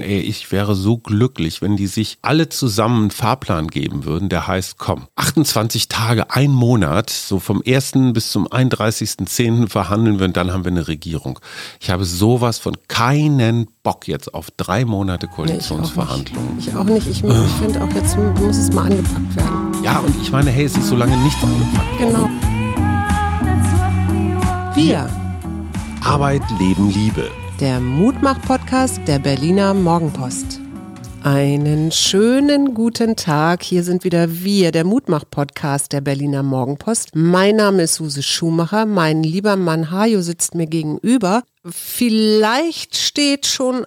ey, ich wäre so glücklich, wenn die sich alle zusammen einen Fahrplan geben würden, der heißt, komm, 28 Tage, ein Monat, so vom 1. bis zum 31.10. verhandeln wir und dann haben wir eine Regierung. Ich habe sowas von keinen Bock jetzt auf 3 Monate Koalitionsverhandlungen. Ich auch nicht. Ich finde auch, jetzt muss es mal angepackt werden. Ja, und ich meine, hey, es ist so lange nicht angepackt worden. Genau. Wir. Arbeit, Leben, Liebe. Der Mutmach-Podcast der Berliner Morgenpost. Einen schönen guten Tag. Hier sind wieder wir, der Mutmach-Podcast der Berliner Morgenpost. Mein Name ist Suse Schumacher. Mein lieber Mann Hajo sitzt mir gegenüber. Vielleicht steht schon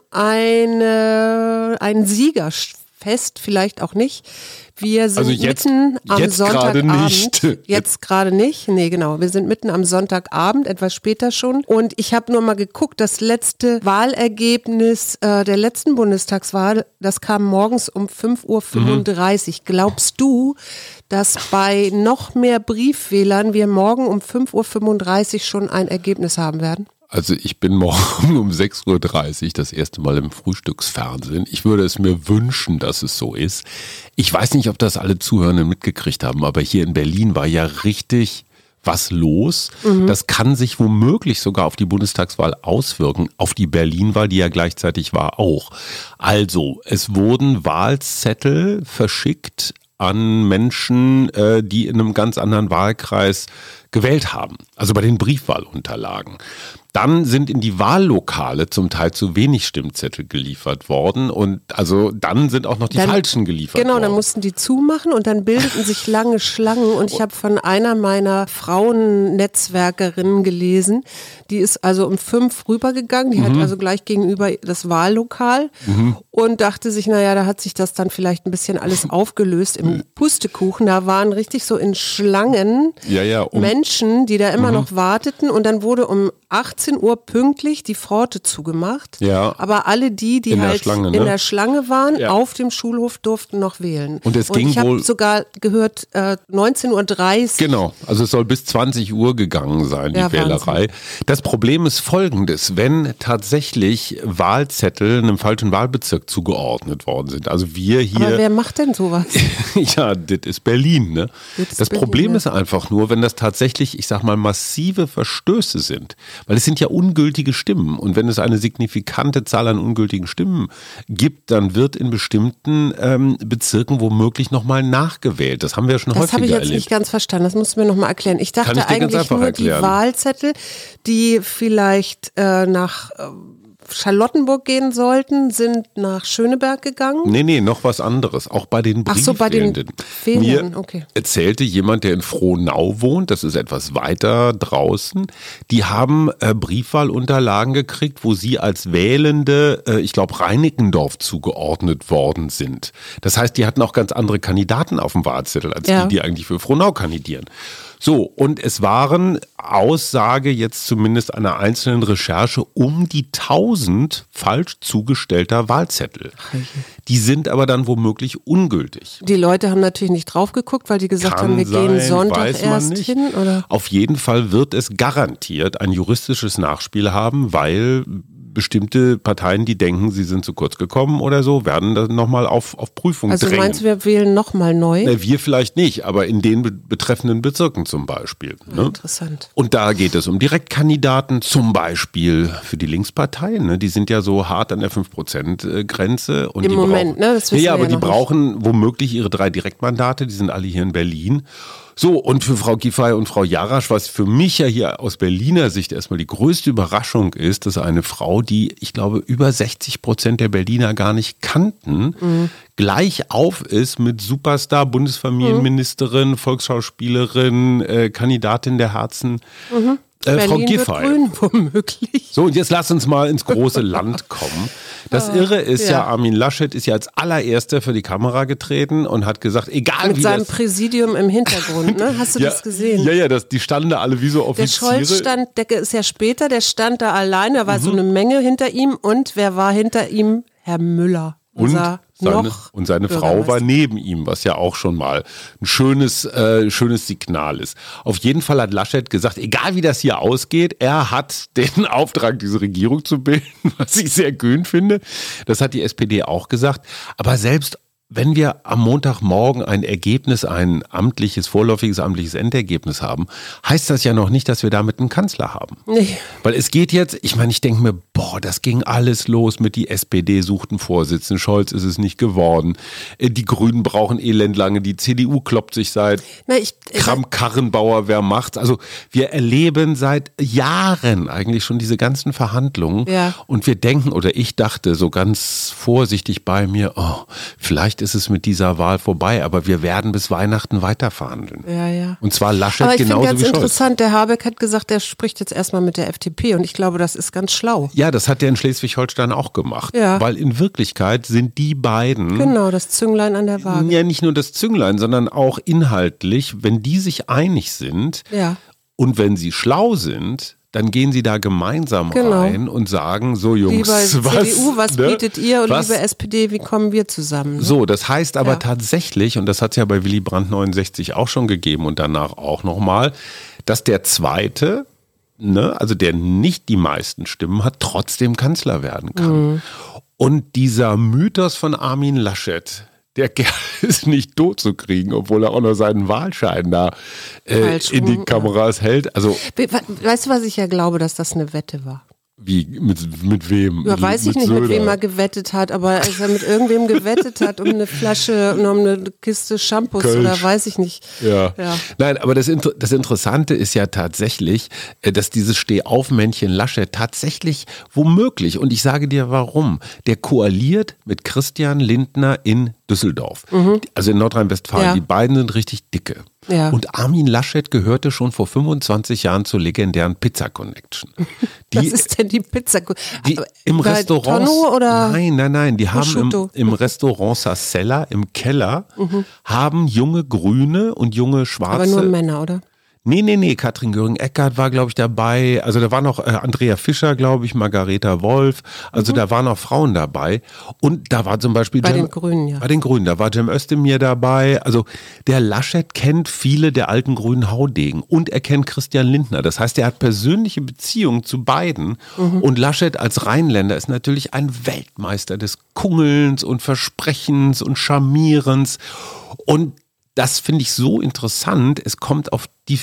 ein Sieger fest, vielleicht auch nicht. Wir sind mitten am Sonntagabend. Jetzt gerade nicht. Nee, genau. Wir sind mitten am Sonntagabend, etwas später schon. Und ich habe nur mal geguckt, das letzte Wahlergebnis der letzten Bundestagswahl, das kam morgens um 5.35 Uhr. Glaubst du, dass bei noch mehr Briefwählern wir morgen um 5.35 Uhr schon ein Ergebnis haben werden? Also ich bin morgen um 6.30 Uhr das erste Mal im Frühstücksfernsehen. Ich würde es mir wünschen, dass es so ist. Ich weiß nicht, ob das alle Zuhörenden mitgekriegt haben, aber hier in Berlin war ja richtig was los. Das kann sich womöglich sogar auf die Bundestagswahl auswirken, auf die Berlin-Wahl, die ja gleichzeitig war, auch. Also, es wurden Wahlzettel verschickt an Menschen, die in einem ganz anderen Wahlkreis gewählt haben, also bei den Briefwahlunterlagen. Dann sind in die Wahllokale zum Teil zu wenig Stimmzettel geliefert worden und also dann sind auch noch die falschen geliefert worden. Genau, dann mussten die zumachen und dann bildeten sich lange Schlangen und ich habe von einer meiner Frauennetzwerkerinnen gelesen, die ist also um 5 rübergegangen, die hat also gleich gegenüber das Wahllokal und dachte sich, naja, da hat sich das dann vielleicht ein bisschen alles aufgelöst im Pustekuchen. Da waren richtig so in Schlangen Menschen, die da immer noch warteten und dann wurde um 18 Uhr pünktlich die Pforte zugemacht. Ja. Aber alle die in halt in der Schlange waren, auf dem Schulhof durften noch wählen. Und ich habe sogar gehört 19.30 Uhr. Genau, also es soll bis 20 Uhr gegangen sein, die Wählerei. Das Problem ist folgendes, wenn tatsächlich Wahlzettel einem falschen Wahlbezirk zugeordnet worden sind. Also wir hier. Aber wer macht denn sowas? Ja, das ist Berlin, ne? Das Problem ist einfach nur, wenn das tatsächlich, ich sag mal, massive Verstöße sind. Weil es sind ja ungültige Stimmen und wenn es eine signifikante Zahl an ungültigen Stimmen gibt, dann wird in bestimmten Bezirken womöglich nochmal nachgewählt. Das haben wir ja schon häufiger erlebt. Das habe ich jetzt nicht ganz verstanden, das musst du mir nochmal erklären. Ich dachte eigentlich nur erklären. Die Wahlzettel, die vielleicht nach Charlottenburg gehen sollten, sind nach Schöneberg gegangen? Nee, noch was anderes. Auch bei den Briefwählenden. Mir erzählte jemand, der in Frohnau wohnt, das ist etwas weiter draußen, die haben Briefwahlunterlagen gekriegt, wo sie als Wählende, ich glaube, Reinickendorf zugeordnet worden sind. Das heißt, die hatten auch ganz andere Kandidaten auf dem Wahlzettel, als die eigentlich für Frohnau kandidieren. So, und es waren, Aussage jetzt zumindest einer einzelnen Recherche, um die 1000 falsch zugestellter Wahlzettel. Die sind aber dann womöglich ungültig. Die Leute haben natürlich nicht drauf geguckt, weil die gesagt haben, wir gehen Sonntag erst hin, oder? Auf jeden Fall wird es garantiert ein juristisches Nachspiel haben, weil bestimmte Parteien, die denken, sie sind zu kurz gekommen oder so, werden dann nochmal auf Prüfung drängen. Also meinst du, wir wählen nochmal neu? Wir vielleicht nicht, aber in den betreffenden Bezirken zum Beispiel. Ne? Interessant. Und da geht es um Direktkandidaten, zum Beispiel für die Linksparteien. Ne? Die sind ja so hart an der 5%-Grenze. Im Moment, ne? Das wissen wir aber ja die noch brauchen womöglich ihre 3 Direktmandate, die sind alle hier in Berlin. So, und für Frau Giffey und Frau Jarasch, was für mich ja hier aus Berliner Sicht erstmal die größte Überraschung ist, dass eine Frau, die, ich glaube, über 60% der Berliner gar nicht kannten, gleich auf ist mit Superstar, Bundesfamilienministerin, Volksschauspielerin, Kandidatin der Herzen. Frau Giffey. Grün, womöglich. So, und jetzt lass uns mal ins große Land kommen. Das Irre ist ja, Armin Laschet ist ja als allererster für die Kamera getreten und hat gesagt, egal mit wie seinem Präsidium im Hintergrund, ne? Hast du das gesehen? Ja, die standen da alle wie so Offiziere. Der Scholz stand, der ist ja später, der stand da allein, da war so eine Menge hinter ihm und wer war hinter ihm? Herr Müller. Und seine Frau war neben ihm, was ja auch schon mal ein schönes Signal ist. Auf jeden Fall hat Laschet gesagt, egal wie das hier ausgeht, er hat den Auftrag, diese Regierung zu bilden, was ich sehr kühn finde. Das hat die SPD auch gesagt. Aber selbst wenn wir am Montagmorgen ein Ergebnis, ein vorläufiges amtliches Endergebnis haben, heißt das ja noch nicht, dass wir damit einen Kanzler haben. Nee. Weil es geht jetzt, ich denke mir, das ging alles los mit die SPD sucht einen Vorsitzenden, Scholz ist es nicht geworden, die Grünen brauchen elendlange, die CDU kloppt sich seit Kramp-Karrenbauer, wer macht's? Also wir erleben seit Jahren eigentlich schon diese ganzen Verhandlungen und wir denken, oder ich dachte so ganz vorsichtig bei mir, vielleicht ist es mit dieser Wahl vorbei, aber wir werden bis Weihnachten weiter verhandeln. Ja. Und zwar Laschet aber genauso wie Scholz. Ich finde ganz interessant, der Habeck hat gesagt, der spricht jetzt erstmal mit der FDP und ich glaube, das ist ganz schlau. Ja, das hat der in Schleswig-Holstein auch gemacht, weil in Wirklichkeit sind die beiden... Genau, das Zünglein an der Waage. Ja, nicht nur das Zünglein, sondern auch inhaltlich, wenn die sich einig sind und wenn sie schlau sind, dann gehen sie da gemeinsam rein und sagen, so Jungs, liebe CDU, was bietet ihr und liebe SPD, wie kommen wir zusammen? Ne? So, das heißt aber tatsächlich, und das hat es ja bei Willy Brandt 69 auch schon gegeben und danach auch nochmal, dass der Zweite, also der nicht die meisten Stimmen hat, trotzdem Kanzler werden kann. Mhm. Und dieser Mythos von Armin Laschet, der Kerl ist nicht tot zu kriegen, obwohl er auch noch seinen Wahlschein da in die Kameras hält. Also, weißt du, was ich ja glaube, dass das eine Wette war? Wie, mit wem? Ja, weiß ich nicht, Söder, mit wem er gewettet hat, aber als er mit irgendwem gewettet hat um eine Flasche, um eine Kiste Shampoos Kölsch. Oder weiß ich nicht. Ja. Nein, aber das Interessante ist ja tatsächlich, dass dieses Stehaufmännchen Laschet tatsächlich womöglich, und ich sage dir warum, der koaliert mit Christian Lindner in Düsseldorf, also in Nordrhein-Westfalen. Ja. Die beiden sind richtig dicke. Ja. Und Armin Laschet gehörte schon vor 25 Jahren zur legendären Pizza Connection. Was ist denn die Pizza Connection? Im Restaurant. Tonno oder? Nein. Die haben im Restaurant Sassella im Keller haben junge Grüne und junge Schwarze. Aber nur Männer, oder? Nee, Katrin Göring-Eckardt war, glaube ich, dabei. Also da war noch Andrea Fischer, glaube ich, Margareta Wolf. Also da waren noch Frauen dabei. Und da war zum Beispiel den Grünen, ja. Bei den Grünen, da war Cem Özdemir dabei. Also der Laschet kennt viele der alten grünen Haudegen und er kennt Christian Lindner. Das heißt, er hat persönliche Beziehungen zu beiden. Und Laschet als Rheinländer ist natürlich ein Weltmeister des Kungelns und Versprechens und Charmierens. Und das finde ich so interessant. Es kommt auf die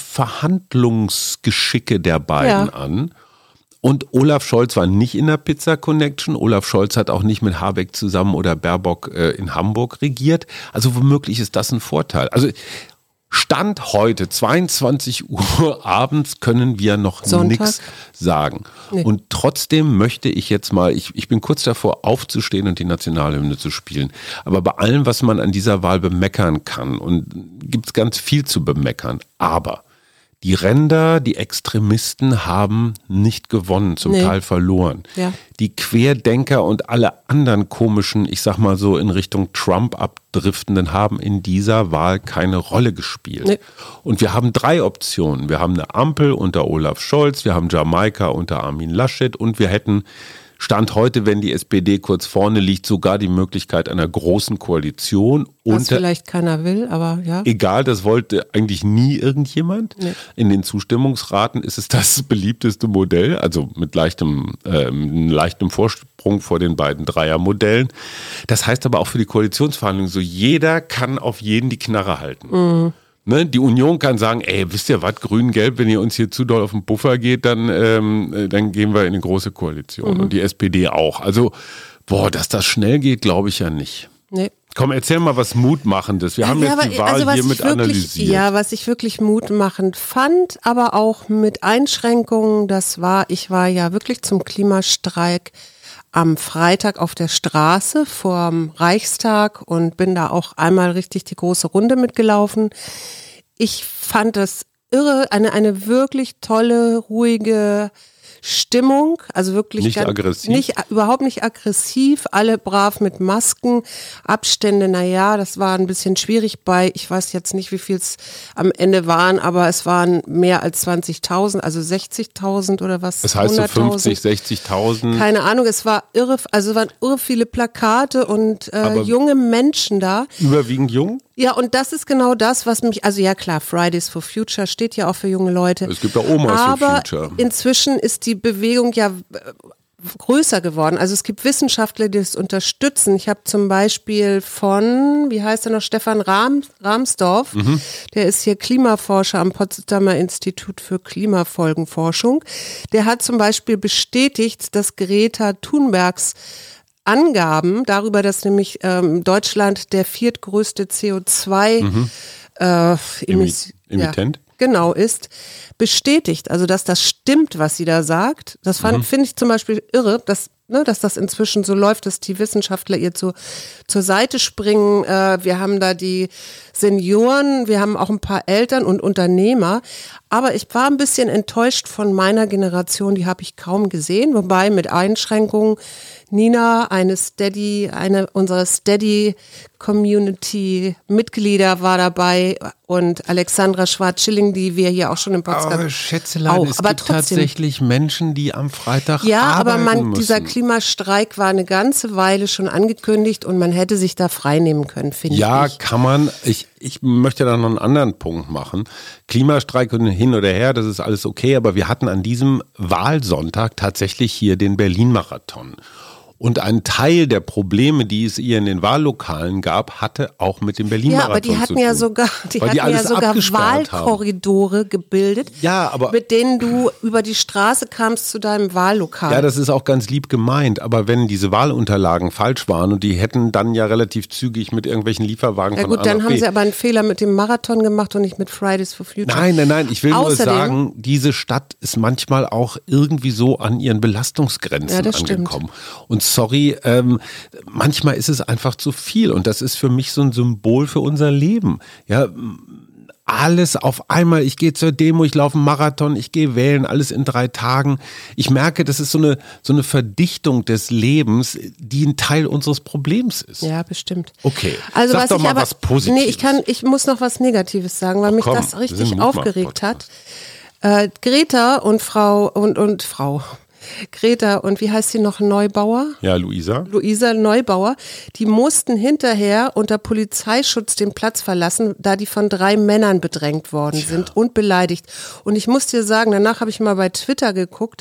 Verhandlungsgeschicke der beiden an. Und Olaf Scholz war nicht in der Pizza Connection. Olaf Scholz hat auch nicht mit Habeck zusammen oder Baerbock in Hamburg regiert. Also womöglich ist das ein Vorteil. Also Stand heute, 22 Uhr abends, können wir noch nichts sagen. Nee. Und trotzdem möchte ich jetzt mal, ich bin kurz davor aufzustehen und die Nationalhymne zu spielen. Aber bei allem, was man an dieser Wahl bemeckern kann, und gibt es ganz viel zu bemeckern, aber die Ränder, die Extremisten haben nicht gewonnen, zum Teil verloren. Ja. Die Querdenker und alle anderen komischen, ich sag mal so in Richtung Trump abdriftenden, haben in dieser Wahl keine Rolle gespielt. Nee. Und wir haben 3 Optionen. Wir haben eine Ampel unter Olaf Scholz, wir haben Jamaika unter Armin Laschet und wir hätten Stand heute, wenn die SPD kurz vorne liegt, sogar die Möglichkeit einer großen Koalition. Was vielleicht keiner will, aber ja. Egal, das wollte eigentlich nie irgendjemand. Nee. In den Zustimmungsraten ist es das beliebteste Modell, also mit leichtem Vorsprung vor den beiden Dreiermodellen. Das heißt aber auch für die Koalitionsverhandlungen so, jeder kann auf jeden die Knarre halten. Mhm. Ne, die Union kann sagen, wisst ihr was, grün-gelb, wenn ihr uns hier zu doll auf den Puffer geht, dann gehen wir in eine große Koalition. Und die SPD auch. Also, dass das schnell geht, glaube ich ja nicht. Nee. Komm, erzähl mal was Mutmachendes. Wir haben jetzt die Wahl hier mit analysiert. Ja, was ich wirklich mutmachend fand, aber auch mit Einschränkungen, ich war ja wirklich zum Klimastreik am Freitag auf der Straße vorm Reichstag und bin da auch einmal richtig die große Runde mitgelaufen. Ich fand das irre, eine wirklich tolle, ruhige Stimmung, also wirklich nicht aggressiv. Überhaupt nicht aggressiv, alle brav mit Masken, Abstände, das war ein bisschen schwierig ich weiß jetzt nicht, wie viel es am Ende waren, aber es waren mehr als 20.000, also 60.000 oder was. Das heißt so 50, 60.000. Keine Ahnung, es war irre, also es waren irre viele Plakate und junge Menschen da. Überwiegend jung? Ja, und das ist genau das, was mich, also ja klar, Fridays for Future steht ja auch für junge Leute. Es gibt ja Omas for Future. Aber inzwischen ist die Bewegung ja größer geworden. Also es gibt Wissenschaftler, die das unterstützen. Ich habe zum Beispiel von, wie heißt er noch, Stefan Rahmsdorf, der ist hier Klimaforscher am Potsdamer Institut für Klimafolgenforschung. Der hat zum Beispiel bestätigt, dass Greta Thunbergs Angaben darüber, dass nämlich Deutschland der viertgrößte CO2 Emittent? Genau ist, bestätigt. Also, dass das stimmt, was sie da sagt. Das finde ich zum Beispiel irre, dass das inzwischen so läuft, dass die Wissenschaftler ihr zur Seite springen. Wir haben da die Senioren, wir haben auch ein paar Eltern und Unternehmer. Aber ich war ein bisschen enttäuscht von meiner Generation, die habe ich kaum gesehen, wobei mit Einschränkungen. Nina, eine unserer Steady-Community-Mitglieder war dabei und Alexandra Schwarz-Schilling, die wir hier auch schon im Podcast Aber Schätzelein, es gibt tatsächlich Menschen, die am Freitag arbeiten müssen. Dieser Klimastreik war eine ganze Weile schon angekündigt und man hätte sich da freinehmen können, finde ich. Ja, kann man. Ich möchte da noch einen anderen Punkt machen. Klimastreik und hin oder her, das ist alles okay, aber wir hatten an diesem Wahlsonntag tatsächlich hier den Berlin-Marathon. Und ein Teil der Probleme, die es ihr in den Wahllokalen gab, hatte auch mit dem Berlin-Marathon zu tun. Ja, aber die hatten ja sogar Wahlkorridore gebildet, mit denen du über die Straße kamst zu deinem Wahllokal. Ja, das ist auch ganz lieb gemeint, aber wenn diese Wahlunterlagen falsch waren und die hätten dann ja relativ zügig mit irgendwelchen Lieferwagen von A nach B. Dann haben sie aber einen Fehler mit dem Marathon gemacht und nicht mit Fridays for Future. Nein, ich will nur sagen, diese Stadt ist manchmal auch irgendwie so an ihren Belastungsgrenzen angekommen. Und sorry, manchmal ist es einfach zu viel und das ist für mich so ein Symbol für unser Leben. Ja, alles auf einmal, ich gehe zur Demo, ich laufe einen Marathon, ich gehe wählen, alles in 3 Tagen. Ich merke, das ist so eine Verdichtung des Lebens, die ein Teil unseres Problems ist. Ja, bestimmt. Okay, also sag doch mal was Positives. Nee, ich muss noch was Negatives sagen, weil mich das richtig aufgeregt hat. Greta und Greta und wie heißt sie noch, Neubauer? Ja, Luisa Neubauer, die mussten hinterher unter Polizeischutz den Platz verlassen, da die von 3 Männern bedrängt worden sind und beleidigt. Und ich muss dir sagen, danach habe ich mal bei Twitter geguckt,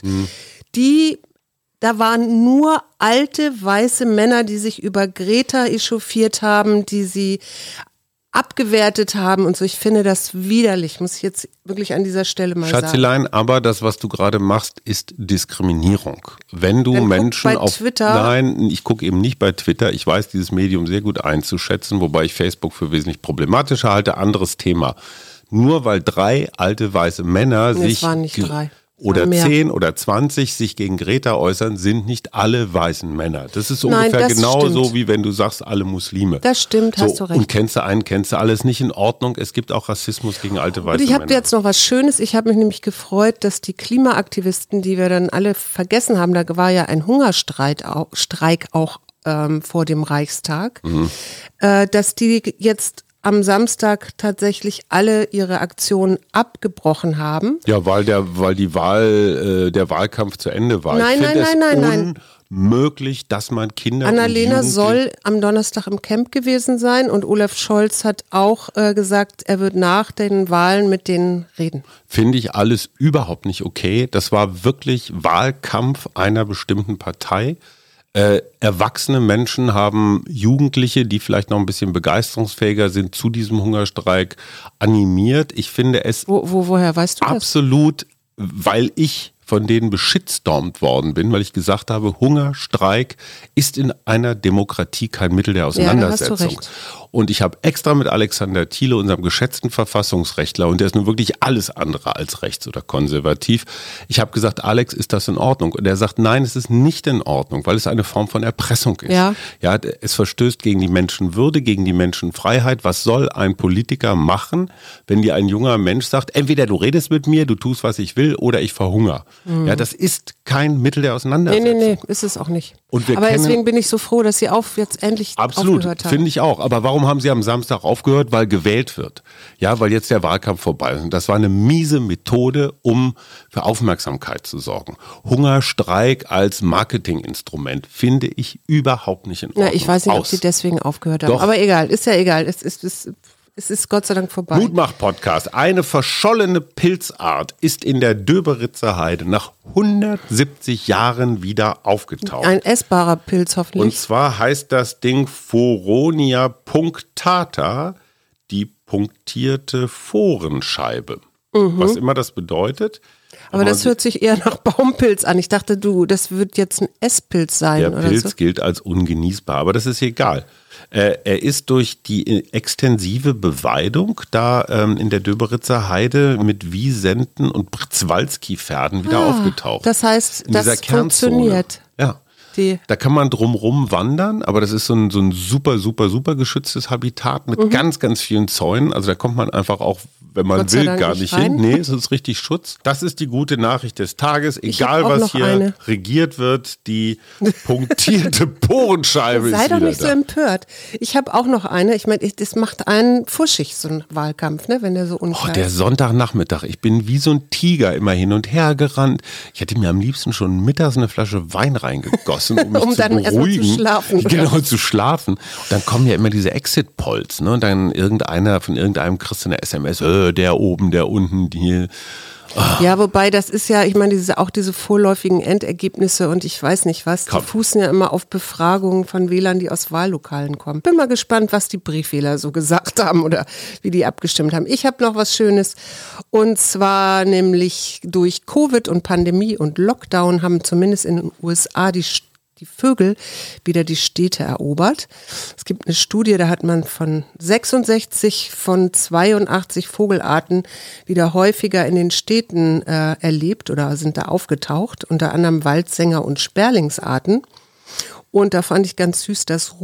da waren nur alte, weiße Männer, die sich über Greta echauffiert haben, die sie abgewertet haben und so. Ich finde das widerlich, muss ich jetzt wirklich an dieser Stelle mal sagen. Schatzelein, aber das, was du gerade machst, ist Diskriminierung. Wenn du dann Menschen bei Twitter. Nein, ich gucke eben nicht bei Twitter. Ich weiß dieses Medium sehr gut einzuschätzen, wobei ich Facebook für wesentlich problematischer halte. Anderes Thema. Nur weil 3 alte weiße Männer es waren nicht 3. Oder 10 oder 20 sich gegen Greta äußern, sind nicht alle weißen Männer. Das ist ungefähr genauso, wie wenn du sagst, alle Muslime. Das stimmt, hast du recht. Und kennst du einen, kennst du alles, nicht in Ordnung. Es gibt auch Rassismus gegen alte weiße Männer. Und ich habe jetzt noch was Schönes. Ich habe mich nämlich gefreut, dass die Klimaaktivisten, die wir dann alle vergessen haben, da war ja ein Hungerstreik auch vor dem Reichstag, dass die jetzt am Samstag tatsächlich alle ihre Aktionen abgebrochen haben. Ja, weil der Wahlkampf zu Ende war. Nein. Möglich, dass man Kinder Annalena soll am Donnerstag im Camp gewesen sein und Olaf Scholz hat auch gesagt, er wird nach den Wahlen mit denen reden. Finde ich alles überhaupt nicht okay. Das war wirklich Wahlkampf einer bestimmten Partei. Erwachsene Menschen haben Jugendliche, die vielleicht noch ein bisschen begeisterungsfähiger sind, zu diesem Hungerstreik animiert. Ich finde es woher weißt du das? Absolut, weil ich von denen beschitstormt worden bin, weil ich gesagt habe, Hungerstreik ist in einer Demokratie kein Mittel der Auseinandersetzung. Ja, da hast du recht. Und ich habe extra mit Alexander Thiele, unserem geschätzten Verfassungsrechtler, und der ist nun wirklich alles andere als rechts oder konservativ, ich habe gesagt, Alex, ist das in Ordnung? Und er sagt, nein, es ist nicht in Ordnung, weil es eine Form von Erpressung ist. Ja, es verstößt gegen die Menschenwürde, gegen die Menschenfreiheit. Was soll ein Politiker machen, wenn dir ein junger Mensch sagt, entweder du redest mit mir, du tust, was ich will, oder ich verhungere. Ja, das ist kein Mittel der Auseinandersetzung. Nee, ist es auch nicht. Und aber deswegen bin ich so froh, dass Sie jetzt endlich absolut, aufgehört haben. finde ich auch. Aber warum haben Sie am Samstag aufgehört? Weil gewählt wird. Ja, weil jetzt der Wahlkampf vorbei ist. Und das war eine miese Methode, um für Aufmerksamkeit zu sorgen. Hungerstreik als Marketinginstrument finde ich überhaupt nicht in Ordnung. Na, ich weiß nicht, ob Sie deswegen aufgehört haben. Doch. Aber egal, ist ja egal. Es ist Gott sei Dank vorbei. Mutmach-Podcast. Eine verschollene Pilzart ist in der Döberitzer Heide nach 170 Jahren wieder aufgetaucht. Ein essbarer Pilz hoffentlich. Und zwar heißt das Ding Foronia punctata, die punktierte Forenscheibe. Was immer das bedeutet. Aber das hört sich eher nach Baumpilz an. Ich dachte, das wird jetzt ein Esspilz sein. Der oder Pilz so. gilt als ungenießbar, aber das ist egal. Er ist durch die extensive Beweidung da in der Döberitzer Heide mit Wiesenten und Przewalski-Pferden wieder aufgetaucht. Das heißt, in das dieser Kernzone. funktioniert. Ja. Da kann man drumrum wandern, aber das ist so ein super, super, super geschütztes Habitat mit ganz, ganz vielen Zäunen. Also da kommt man einfach auch, wenn man will, gar nicht hin. Nee, es ist richtig Schutz. Das ist die gute Nachricht des Tages. Egal, was hier regiert wird, die punktierte Porenscheibe ist wieder da. Sei doch nicht so empört. Ich habe auch noch eine. Ich meine, das macht einen fuschig, so ein Wahlkampf, ne, wenn der so unklar ist. Der Sonntagnachmittag. Ich bin wie so ein Tiger immer hin und her gerannt. Ich hätte mir am liebsten schon mittags eine Flasche Wein reingegossen, um mich zu dann beruhigen. Erst mal zu schlafen. Genau, zu schlafen. Und dann kommen ja immer diese Exit-Polls, ne? Und dann von irgendeinem kriegst du eine SMS, der oben, der unten, die. Ja, wobei das ist ja, ich meine, diese vorläufigen Endergebnisse und ich weiß nicht was, die fußen ja immer auf Befragungen von Wählern, die aus Wahllokalen kommen. Bin mal gespannt, was die Briefwähler so gesagt haben oder wie die abgestimmt haben. Ich habe noch was Schönes und zwar nämlich durch Covid und Pandemie und Lockdown haben zumindest in den USA die Vögel wieder die Städte erobert. Es gibt eine Studie, da hat man von 66 von 82 Vogelarten wieder häufiger in den Städten erlebt oder sind da aufgetaucht, unter anderem Waldsänger und Sperlingsarten. Und da fand ich ganz süß, dass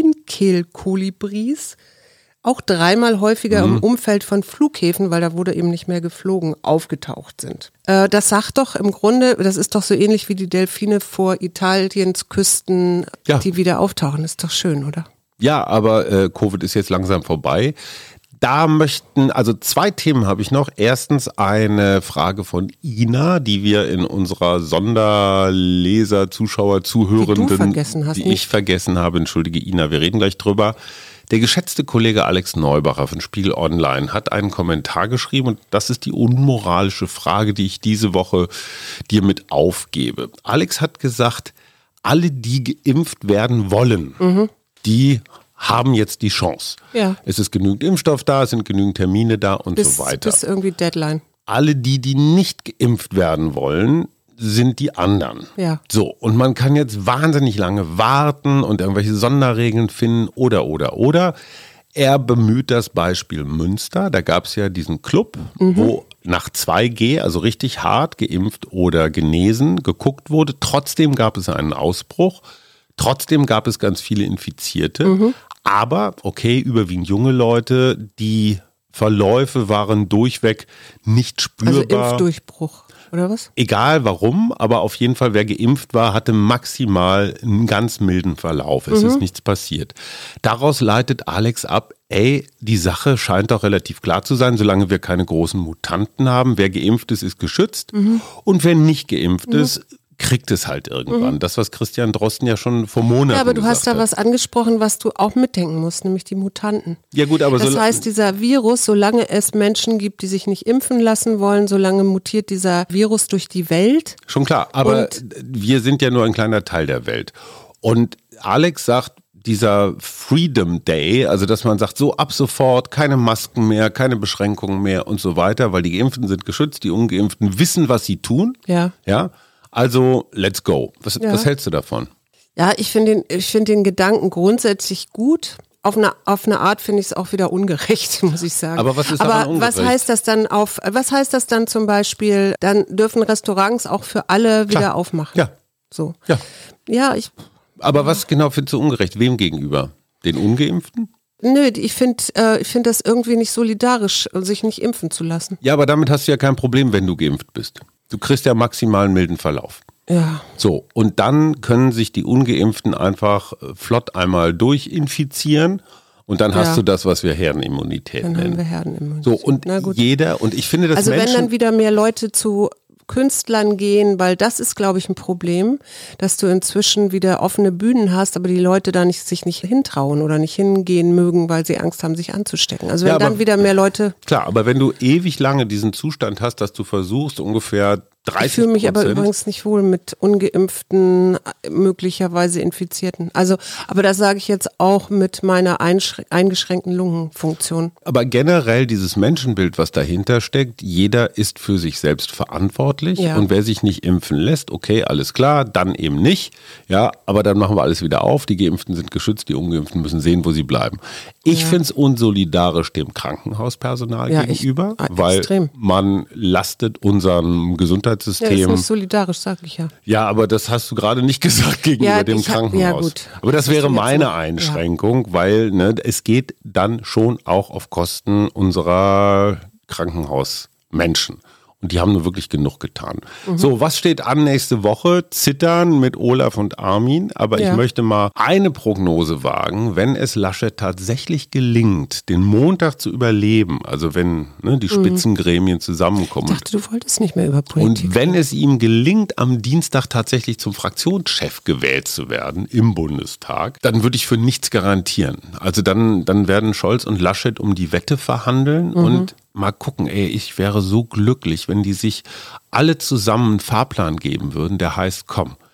Rubinkehlkolibris auch 3-mal häufiger im Umfeld von Flughäfen, weil da wurde eben nicht mehr geflogen, aufgetaucht sind. Das sagt doch im Grunde, das ist doch so ähnlich wie die Delfine vor Italiens Küsten, die wieder auftauchen. Ist doch schön, oder? Ja, aber Covid ist jetzt langsam vorbei. Da also 2 Themen habe ich noch. Erstens eine Frage von Ina, die wir in unserer Sonderleser, Zuschauer, Zuhörenden, die ich vergessen habe. Entschuldige Ina, wir reden gleich drüber. Der geschätzte Kollege Alex Neubacher von Spiegel Online hat einen Kommentar geschrieben und das ist die unmoralische Frage, die ich diese Woche dir mit aufgebe. Alex hat gesagt, alle, die geimpft werden wollen, die haben jetzt die Chance. Ja. Es ist genügend Impfstoff da, es sind genügend Termine da und so weiter. Bis irgendwie Deadline. Alle, die nicht geimpft werden wollen, sind die anderen. Ja. So, und man kann jetzt wahnsinnig lange warten und irgendwelche Sonderregeln finden oder. Er bemüht das Beispiel Münster. Da gab es ja diesen Club, wo nach 2G, also richtig hart geimpft oder genesen, geguckt wurde. Trotzdem gab es einen Ausbruch. Trotzdem gab es ganz viele Infizierte. Aber, okay, überwiegend junge Leute, die Verläufe waren durchweg nicht spürbar. Also Impfdurchbruch. Oder was? Egal warum, aber auf jeden Fall, wer geimpft war, hatte maximal einen ganz milden Verlauf. Es ist nichts passiert. Daraus leitet Alex ab, die Sache scheint doch relativ klar zu sein, solange wir keine großen Mutanten haben. Wer geimpft ist, ist geschützt. Und wer nicht geimpft ist, kriegt es halt irgendwann. Das, was Christian Drosten ja schon vor Monaten gesagt hat. Ja, aber du hast da was angesprochen, was du auch mitdenken musst, nämlich die Mutanten. Ja gut, aber das heißt, dieser Virus, solange es Menschen gibt, die sich nicht impfen lassen wollen, solange mutiert dieser Virus durch die Welt. Schon klar, aber wir sind ja nur ein kleiner Teil der Welt. Und Alex sagt, dieser Freedom Day, also dass man sagt, so ab sofort keine Masken mehr, keine Beschränkungen mehr und so weiter, weil die Geimpften sind geschützt, die Ungeimpften wissen, was sie tun. Ja. Also, let's go. Was hältst du davon? Ja, ich finde den Gedanken grundsätzlich gut. auf eine Art finde ich es auch wieder ungerecht, muss ich sagen. Aber was ist daran ungerecht? Was heißt das dann zum Beispiel, dann dürfen Restaurants auch für alle wieder aufmachen? Ja. So. Ja. Ja, Aber was genau findest du ungerecht? Wem gegenüber? Den Ungeimpften? Nö, ich finde das irgendwie nicht solidarisch, sich nicht impfen zu lassen. Ja, aber damit hast du ja kein Problem, wenn du geimpft bist. Du kriegst ja maximal einen milden Verlauf. Ja. So, und dann können sich die Ungeimpften einfach flott einmal durchinfizieren und dann hast du das, was wir Herdenimmunität nennen. Dann haben wir Herdenimmunität. So, und jeder, und ich finde, dass also Menschen... wenn dann wieder mehr Leute zu Künstlern gehen, weil das ist, glaube ich, ein Problem, dass du inzwischen wieder offene Bühnen hast, aber die Leute da sich nicht hintrauen oder nicht hingehen mögen, weil sie Angst haben, sich anzustecken. Also wenn dann wieder mehr Leute... Klar, aber wenn du ewig lange diesen Zustand hast, dass du versuchst, ungefähr 30%... Ich fühle mich aber übrigens nicht wohl mit ungeimpften, möglicherweise Infizierten. Also, aber das sage ich jetzt auch mit meiner eingeschränkten Lungenfunktion. Aber generell dieses Menschenbild, was dahinter steckt, jeder ist für sich selbst verantwortlich und wer sich nicht impfen lässt, okay, alles klar, dann eben nicht. Ja, aber dann machen wir alles wieder auf, die Geimpften sind geschützt, die Ungeimpften müssen sehen, wo sie bleiben. Ich finde es unsolidarisch dem Krankenhauspersonal gegenüber, weil man lastet unserem Gesundheitssystem. Ja, ist nicht solidarisch, sag ich ja. Ja, aber das hast du gerade nicht gesagt gegenüber dem Krankenhaus. Ja, gut. Aber das wäre meine Einschränkung, weil es geht dann schon auch auf Kosten unserer Krankenhausmenschen. Und die haben nur wirklich genug getan. So, was steht an nächste Woche? Zittern mit Olaf und Armin. Aber ich möchte mal eine Prognose wagen. Wenn es Laschet tatsächlich gelingt, den Montag zu überleben, also wenn die Spitzengremien zusammenkommen. Ich dachte, du wolltest nicht mehr über Politik. Und wenn es ihm gelingt, am Dienstag tatsächlich zum Fraktionschef gewählt zu werden im Bundestag, dann würde ich für nichts garantieren. Also dann werden Scholz und Laschet um die Wette verhandeln und mal gucken, ich wäre so glücklich, wenn die sich alle zusammen einen Fahrplan geben würden, der heißt,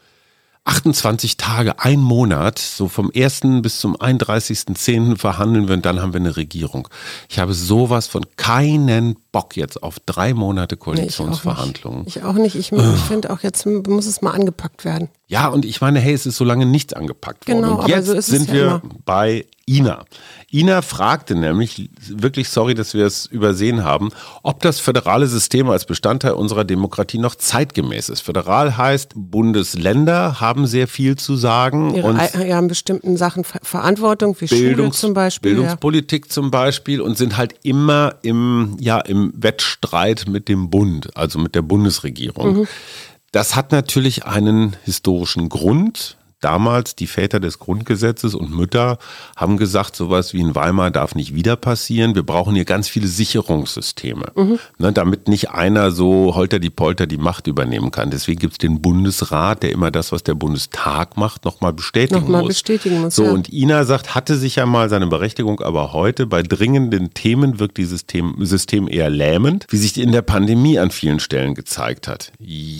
28 Tage, ein Monat, so vom 1. bis zum 31.10. verhandeln wir und dann haben wir eine Regierung. Ich habe sowas von keinen Bock jetzt auf 3 Monate Koalitionsverhandlungen. Ich auch nicht. Ich finde auch, jetzt muss es mal angepackt werden. Ja, und ich meine, es ist so lange nichts angepackt worden. Genau, und jetzt aber so ist sind wir bei Ina. Ina fragte nämlich, wirklich sorry, dass wir es übersehen haben, ob das föderale System als Bestandteil unserer Demokratie noch zeitgemäß ist. Föderal heißt, Bundesländer haben sehr viel zu sagen. Haben bestimmten Sachen Verantwortung, wie Schule zum Beispiel. Bildungspolitik zum Beispiel und sind halt immer im Wettstreit mit dem Bund, also mit der Bundesregierung. Das hat natürlich einen historischen Grund. Damals die Väter des Grundgesetzes und Mütter haben gesagt, sowas wie in Weimar darf nicht wieder passieren. Wir brauchen hier ganz viele Sicherungssysteme, damit nicht einer so holter-die-polter die Macht übernehmen kann. Deswegen gibt es den Bundesrat, der immer das, was der Bundestag macht, nochmal bestätigen muss. So, und Ina sagt, hatte sich ja mal seine Berechtigung, aber heute bei dringenden Themen wirkt dieses System eher lähmend, wie sich in der Pandemie an vielen Stellen gezeigt hat.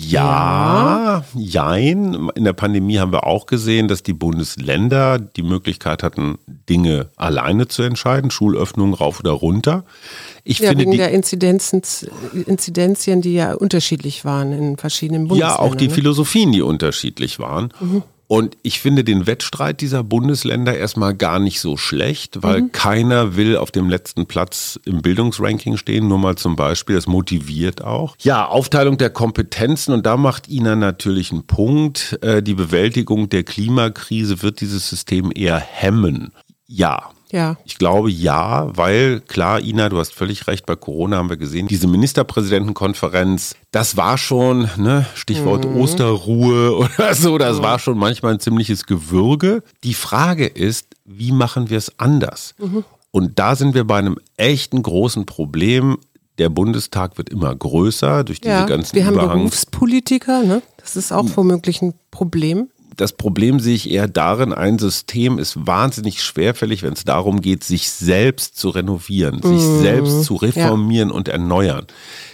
Jein. In der Pandemie haben wir auch gesehen, dass die Bundesländer die Möglichkeit hatten, Dinge alleine zu entscheiden, Schulöffnungen rauf oder runter. Wegen der Inzidenzien, die ja unterschiedlich waren in verschiedenen Bundesländern. Ja, auch die Philosophien, die unterschiedlich waren. Und ich finde den Wettstreit dieser Bundesländer erstmal gar nicht so schlecht, weil keiner will auf dem letzten Platz im Bildungsranking stehen, nur mal zum Beispiel, das motiviert auch. Ja, Aufteilung der Kompetenzen und da macht Ina natürlich einen Punkt. Die Bewältigung der Klimakrise wird dieses System eher hemmen. Ja. Ich glaube weil klar, Ina, du hast völlig recht, bei Corona haben wir gesehen, diese Ministerpräsidentenkonferenz, das war schon, Stichwort Osterruhe oder so, das war schon manchmal ein ziemliches Gewürge. Die Frage ist, wie machen wir es anders? Und da sind wir bei einem echten großen Problem. Der Bundestag wird immer größer durch diese ganzen wir haben Berufspolitiker, das ist auch womöglich ein Problem. Das Problem sehe ich eher darin, ein System ist wahnsinnig schwerfällig, wenn es darum geht, sich selbst zu renovieren, sich selbst zu reformieren und erneuern.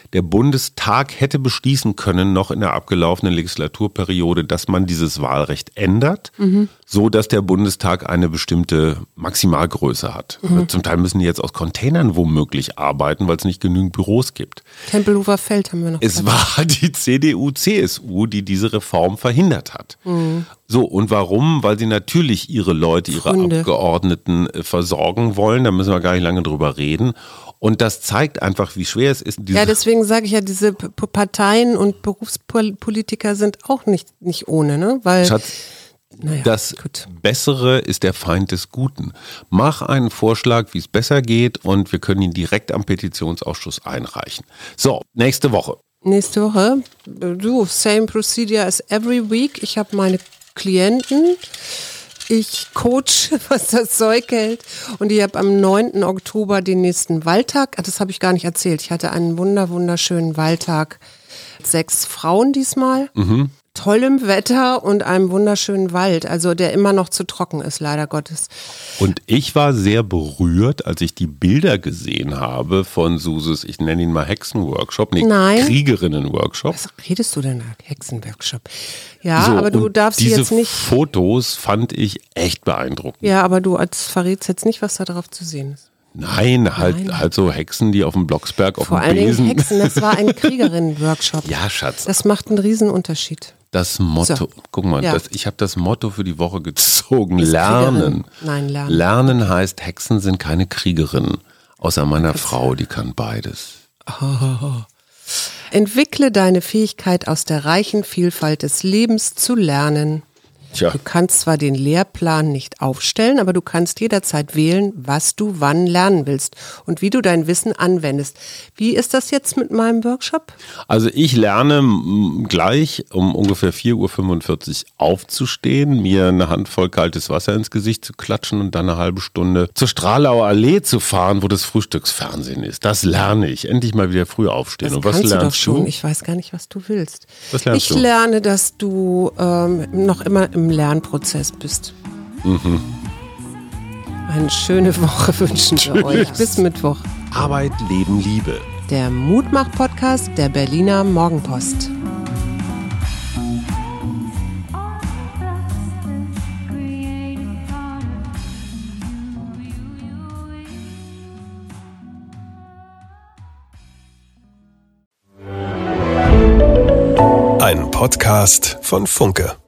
der Bundestag hätte beschließen können, noch in der abgelaufenen Legislaturperiode, dass man dieses Wahlrecht ändert, so dass der Bundestag eine bestimmte Maximalgröße hat. Zum Teil müssen die jetzt aus Containern womöglich arbeiten, weil es nicht genügend Büros gibt. Tempelhofer Feld haben wir noch. Es war die CDU, CSU, die diese Reform verhindert hat. So, und warum? Weil sie natürlich ihre Leute, ihre Abgeordneten versorgen wollen. Da müssen wir gar nicht lange drüber reden. Und das zeigt einfach, wie schwer es ist. Ja, deswegen sage ich ja, diese Parteien und Berufspolitiker sind auch nicht ohne, ne? Weil, Schatz, das Bessere ist der Feind des Guten. Mach einen Vorschlag, wie es besser geht, und wir können ihn direkt am Petitionsausschuss einreichen. So, nächste Woche. Nächste Woche, same procedure as every week. Ich habe meine Klienten, ich coach, was das Zeug hält, und ich habe am 9. Oktober den nächsten Waldtag. Das habe ich gar nicht erzählt. Ich hatte einen wunderschönen Waldtag. 6 Frauen diesmal. Tollem Wetter und einem wunderschönen Wald, also der immer noch zu trocken ist, leider Gottes. Und ich war sehr berührt, als ich die Bilder gesehen habe von Suses, ich nenne ihn mal Hexenworkshop, Kriegerinnenworkshop. Was redest du denn da? Hexenworkshop. Ja, so, aber du darfst diese jetzt nicht... Fotos fand ich echt beeindruckend. Ja, aber du verrätst jetzt nicht, was da drauf zu sehen ist. Nein, halt so Hexen, die auf dem Blocksberg auf dem Besen... Vor allen Dingen Hexen, das war ein Kriegerinnen-Workshop. Ja, Schatz. Das macht einen Riesenunterschied. Das Motto, guck mal, ich habe das Motto für die Woche gezogen, Lernen. Nein, lernen. Lernen heißt, Hexen sind keine Kriegerinnen, außer meiner Frau, die kann beides. Entwickle deine Fähigkeit, aus der reichen Vielfalt des Lebens zu lernen. Tja. Du kannst zwar den Lehrplan nicht aufstellen, aber du kannst jederzeit wählen, was du wann lernen willst und wie du dein Wissen anwendest. Wie ist das jetzt mit meinem Workshop? Also ich lerne gleich um ungefähr 4:45 Uhr aufzustehen, mir eine Handvoll kaltes Wasser ins Gesicht zu klatschen und dann eine halbe Stunde zur Stralauer Allee zu fahren, wo das Frühstücksfernsehen ist. Das lerne ich. Endlich mal wieder früh aufstehen. Das und was kannst lernst du doch schon. du? Ich weiß gar nicht, was du willst. Was lernst du? Ich lerne, dass du noch immer im Lernprozess bist. Eine schöne Woche wünschen wir euch. Bis Mittwoch. Arbeit, Leben, Liebe. Der Mutmach-Podcast der Berliner Morgenpost. Ein Podcast von Funke.